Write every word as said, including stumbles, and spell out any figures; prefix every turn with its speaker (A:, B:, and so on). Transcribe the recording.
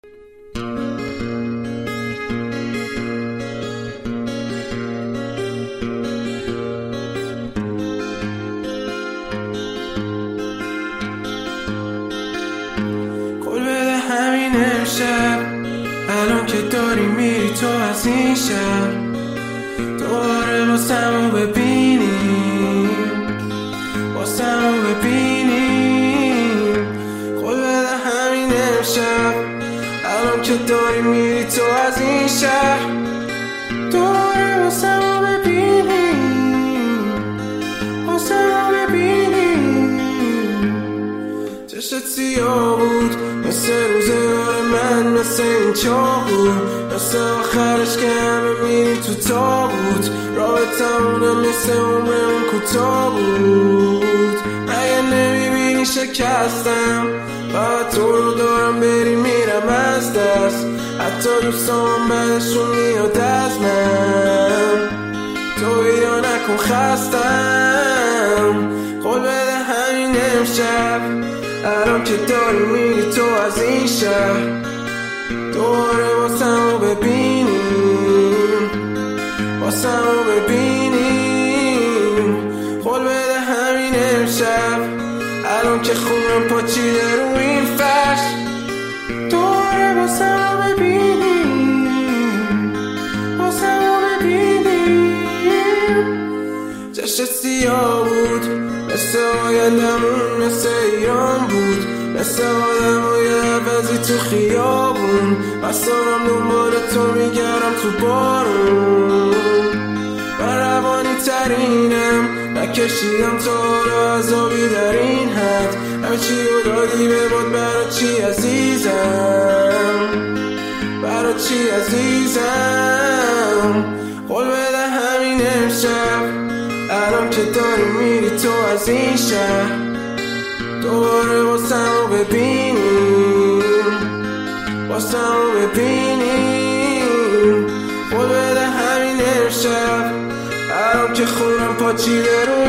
A: قول بده همین امشب، الان که داری میری تو از این شب، دوباره واسمو ببینیم، واسمو ببینیم. قول بده همین امشب، الان که داری میری تو از این شهر، دوباره واسمو ببینیم، واسمو ببینیم. چشت سیاه بود مثل روزگار من، مثل این چاقو، مثل آخرش که همه میری تو تابوت. رابطمونم مثل عمر اون کوتاه بود. اگه نمیبینی شکستم، فقط تو رو دارم بری میرم از دست. حتی دوستام بعدشون میاد از من، تو یا نکن خستم. قول بده همین امشب، الان که داری میری تو از این شهر، دوباره واسمو ببینیم، واسمو ببینیم. قول بده همین امشب، الان که خونم پاچیده رو این فرش، دوباره واسمو ببینیم، واسمو ببینیم. چشت سیاه بود مثل آیندمون، مثل ایران بود، مثل آدم های عوضی تو خیابون. بستانم دنبال تو میگردم تو بارون، من روانی ترینم، نکشیدم تا حالا عذابی در این حد. همه چی رو دادی به باد، برا چی عزیزم، برا چی عزیزم. قول بده همین امشب، الان که داری میری تو از این شهر، دوباره واسمو ببینیم، واسمو ببینیم. قول بده همین امشب، الان که خونم پاچیده رو